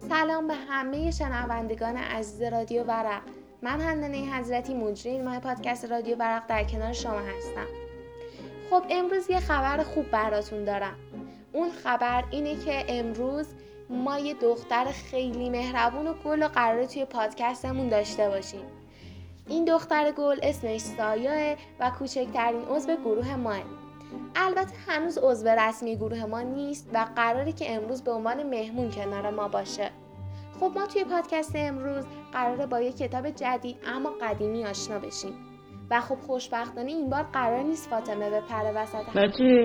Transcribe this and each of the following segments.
سلام به همه شنوندگان عزیز رادیو ورق. من حنانه حضرتی مجری این ماه پادکست رادیو ورق در کنار شما هستم. خب امروز یه خبر خوب براتون دارم. اون خبر اینه که امروز ما یه دختر خیلی مهربون و گل و قراره توی پادکستمون داشته باشیم. این دختر گل اسمش سایه و کوچکترین عضو گروه ماه. البته هنوز عضو رسمی گروه ما نیست و قراره که امروز به عنوان مهمون کنار ما باشه. خب ما توی پادکست امروز قراره با یه کتاب جدید اما قدیمی آشنا بشیم و خب خوشبختانه این بار قرار نیست فاطمه بپره وسط.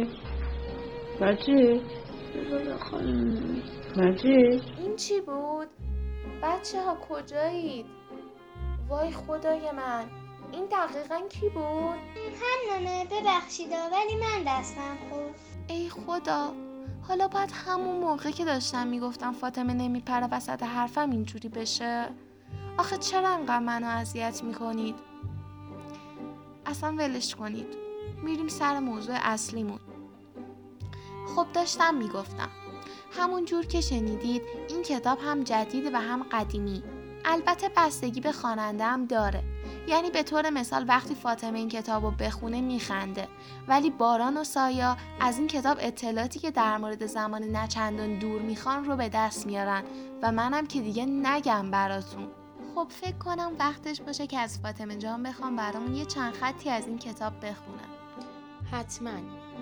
مجید این چی بود؟ بچه ها کجایید؟ وای خدای من، این دقیقاً کی بود؟ حنانه ببخشید ولی من دستم خورد. ای خدا، حالا باید همون موقع که داشتم میگفتم فاطمه نمیپره وسط حرفم اینجوری بشه؟ آخه چرا انقدر منو اذیت میکنید؟ اصلا ولش کنید، میریم سر موضوع اصلیمون. خب داشتم میگفتم همون جور که شنیدید این کتاب هم جدیده و هم قدیمی. البته بستگی به خواننده هم داره. یعنی به طور مثال وقتی فاطمه این کتابو بخونه میخنده، ولی باران و سایا از این کتاب اطلاعاتی که در مورد زمان نچندان دور میخوان رو به دست میارن و منم که دیگه نگم براتون. خب فکر کنم وقتش باشه که از فاطمه جان بخوام برامون یه چند خطی از این کتاب بخونه. حتما.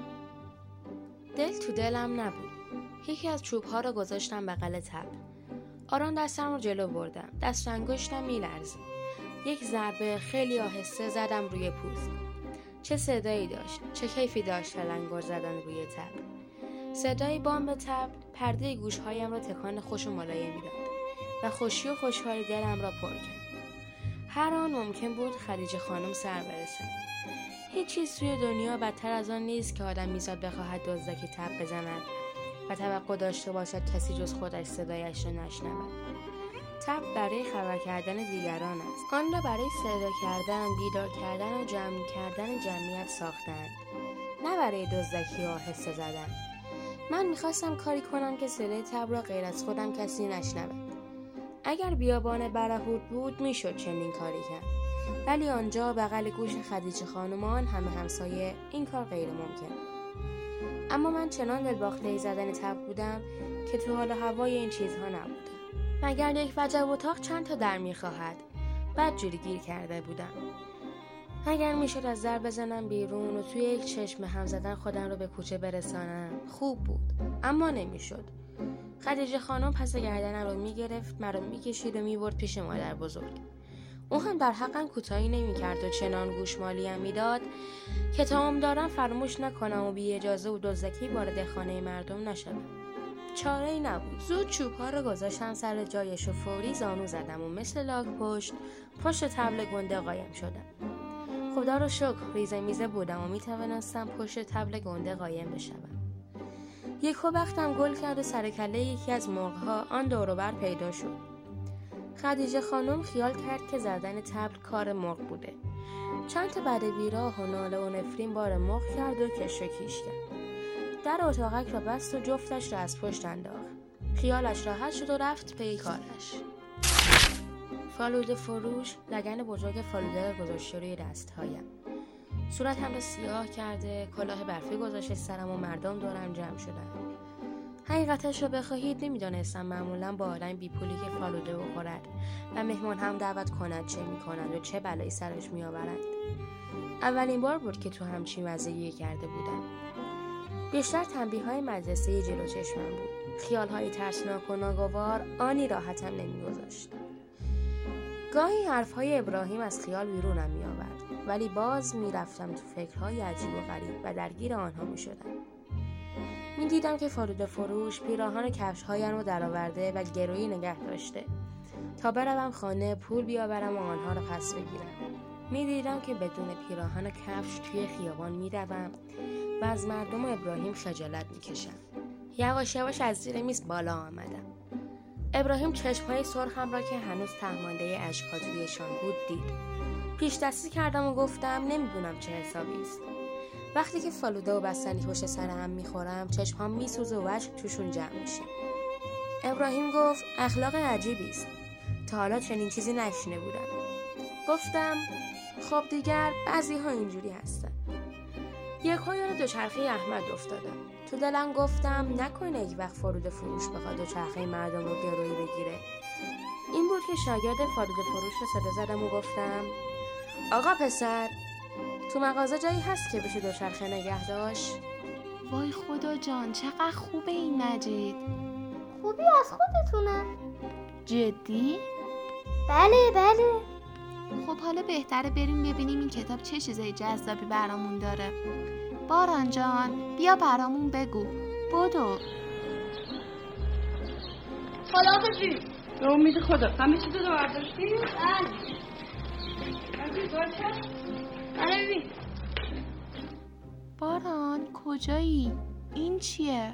دل تو دلم نبود. یکی از چوب‌ها رو گذاشتم بغل تب. آرام دستم رو جلو بردم. دست انگشتم میلرزید. یک ضربه خیلی آهسته زدم روی پوست. چه صدایی داشت، چه کیفی داشت لنگر زدن روی تب. صدای بام تب پرده گوشهایم را تکان خوش و ملایمی داد و خوشی و خوشحالی دلم را پر کرد. هر آن ممکن بود خدیجه خانم سر برسد. هیچ چیز توی دنیا بدتر از آن نیست که آدم میزاد بخواهد دزدکی تب بزند و توقع داشته باشد کسی جز خودش صدایش را نشنود. تب برای خبر کردن دیگران است. آن را برای صدا کردن، بیدار کردن و جمع کردن جمعیت ساختند، نه برای دزدکی و آهسته زدن. من میخواستم کاری کنم که صدای تب را غیر از خودم کسی نشنود. اگر بیابان برهوت بود میشد چنین کاری کرد، ولی آنجا بغل گوش خدیجه خانمان همه همسایه این کار غیر ممکن. اما من چنان دلباخته زدن تب بودم که تو حال هوای این چیزها نبودم. مگر یک وجب اتاق چند تا در میخواهد؟ بدجوری گیر کرده بودم. اگر میشد از در بزنم بیرون و توی یک چشم هم زدن خودم رو به کوچه برسانم خوب بود، اما نمیشد. خدیجه خانم پس گردنم رو میگرفت، مرا میکشید و میبرد پیش مادر بزرگ. او هم در حقم کوتاهی نمیکرد و چنان گوشمالیم میداد که تا عمر دارم فراموش نکنم و بی اجازه و دزدکی وارد خانه مردم نشدم. چاره‌ای نبود. زود چوب‌ها رو گذاشتم سر جایش و فوری زانو زدم و مثل لاک پشت تبل گنده قایم شدم. خدا رو شکر ریزه میزه بودم و میتوانستم پشت تبل گنده قایم بشوم. یک وقتم گل کرد و سر کله یکی از مرغ‌ها آن دور و بر پیدا شد. خدیجه خانم خیال کرد که زدن تبل کار مرغ بوده. چند تا بعد بیراه و ناله و نفرین بار مرغ کرد و کش و کیش کرد. در اتاقک را بست و جفتش را از پشت انداخت. خیالش راحت شد و رفت پی کارش. فالوده فروش لگن بزرگ فالوده را گذاشته روی دستهایم. صورتم را سیاه کرده، کلاه برفی گذاشته سرم و مردم دورم جمع شدن. حقیقتش را بخواهید نمیدانستم معمولا با آدم بی پولی که فالوده بخورد و مهمان هم دعوت کند چه میکنند و چه بلایی سرش میآورند. اولین بار بود که تو همچین وضعیتی کرده بودم. بیشتر تنبیه‌های مدرسه جلو چشمم بود. خیال‌های ترسناک و ناگوار آنی راحتم نمی‌گذاشت. گاهی حرف‌های ابراهیم از خیال بیرونم می‌آورد، ولی باز می‌رفتم تو فکرهای عجیب و غریب و درگیر آنها می‌شدم. می‌دیدم که فالوده فروش پیراهن کفش‌هایم رو درآورده و گرویی نگه داشته تا بروم خانه پول بیاورم و آنها را پس بگیرم. می‌دیدم که بدون پیراهن و کفش توی خیابان می‌روم و از مردم و ابراهیم خجالت میکشم. یواش یواش از زیر میز بالا آمدم. ابراهیم چشمهای سرخم را که هنوز تهمانده اشک‌ها تویشان بود دید. پیش دستی کردم و گفتم نمیدونم چه حسابی است. وقتی که فالوده و بستنی پشت سر هم میخورم چشمام میسوزه و اشک توشون جمع میشه. ابراهیم گفت اخلاق عجیبی است. تا حالا چنین چیزی نشنیده بودم. گفتم خب دیگر بعضی ها اینجوری هستن. یک ها یاد دوچرخه احمد افتادم. تو دلم گفتم نکنه یک وقت فرود فروش بخواد دوچرخه مردم رو گرویی بگیره. این بود که شاگرد فرود فروش رو صدا زدم و گفتم آقا پسر، تو مغازه جایی هست که بشه دوچرخه نگه داشت؟ وای خدا جان، چقدر خوبه این مجید. خوبی از خودتونه. جدی؟ بله. خب حالا بهتره بریم ببینیم این کتاب چه چیزای جذابی برامون داره. باران جان بیا برامون بگو. بدو. خداحافظی. به امید خدا. همه چیز رو برداشتی؟ بله. ببین. باران کجایی؟ این چیه؟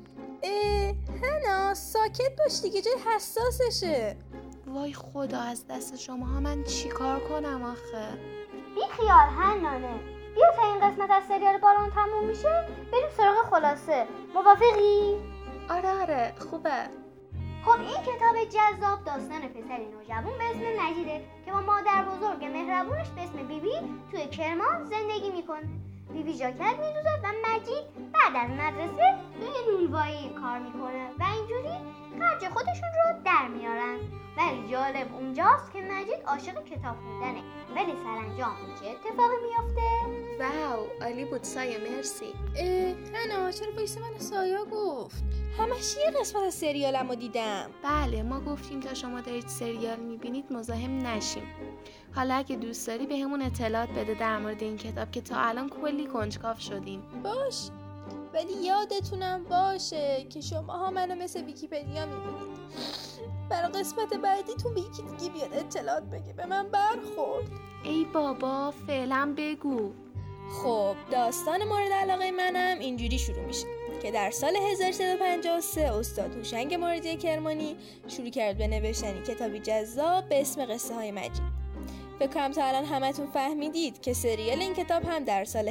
هنا ساکت باش دیگه، جای حساسشه. وای خدا، از دست شماها من چی کار کنم آخه؟ بی خیال حنانه. بیا تا این قسمت از سریال باران تموم میشه بریم سراغ خلاصه. موافقی؟ آره خوبه. خب این کتاب جذاب داستان پسری نوجوان به اسم مجیده که با مادر بزرگ مهربونش به اسم بیبی توی کرمان زندگی میکنه. بیبی ژاکت میدوزه و مجید بعد از مدرسه توی نونوایی کار میکنه و اینجوری خرج خودشون رو در میارن. ولی جالب اونجاست که مجید عاشق کتاب خوندنه، ولی سرانجام چه اتفاقی میافته؟ واو عالی بود سایه، مرسی. هنا چرا وایس من سایه گفت؟ همش یه قسمت از سریالمو دیدم. بله ما گفتیم تا شما دارید سریال میبینید مزاحم نشیم. حالا اگه دوست داری به همون اطلاعات بده در مورد این کتاب که تا الان کلی کنجکاو شدیم. باش، ولی یادتونم باشه که شماها منو مثل ویکی‌پدیا میبینید. برای قسمت بعدیتون به یکی دیگه بیاد اطلاعات بگه، به من برخورد. ای بابا فعلا بگو. خب داستان مورد علاقه منم اینجوری شروع میشه که در سال 1353 استاد هوشنگ ماردی کرمانی شروع کرد به نوشتن کتابی جذاب به اسم قصه های مجید. فکر کنم تا الان همتون فهمیدید که سریال این کتاب هم در سال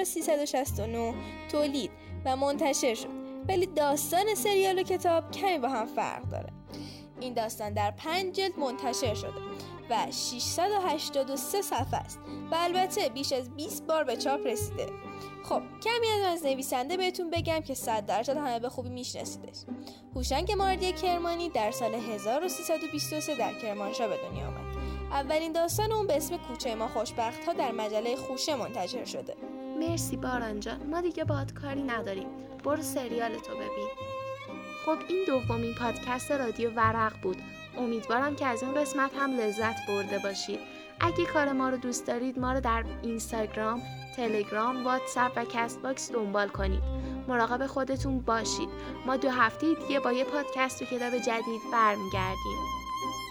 1369 تولید و منتشر شد، ولی داستان سریال و کتاب کمی با هم فرق داره. این داستان در 5 جلد منتشر شده و 683 صفحه است و البته بیش از 20 بار به چاپ رسیده. خب کمی از نویسنده بهتون بگم که 100% همه به خوبی میشناسیدش. هوشنگ ماردی کرمانی در سال 1323 در کرمانشاه به دنیا آمد. اولین داستان اون به اسم کوچه ما خوشبخت ها در مجله خوشه منتشر شده. مرسی باران جان، ما دیگه باهات کاری نداریم. برو سریالتو ببین. خب این دومین پادکست رادیو ورق بود. امیدوارم که از این قسمت هم لذت برده باشید. اگه کار ما رو دوست دارید ما رو در اینستاگرام، تلگرام، واتساپ و کست باکس دنبال کنید. مراقب خودتون باشید. ما 2 هفته دیگه با یه پادکست و کتاب جدید برمیگردیم.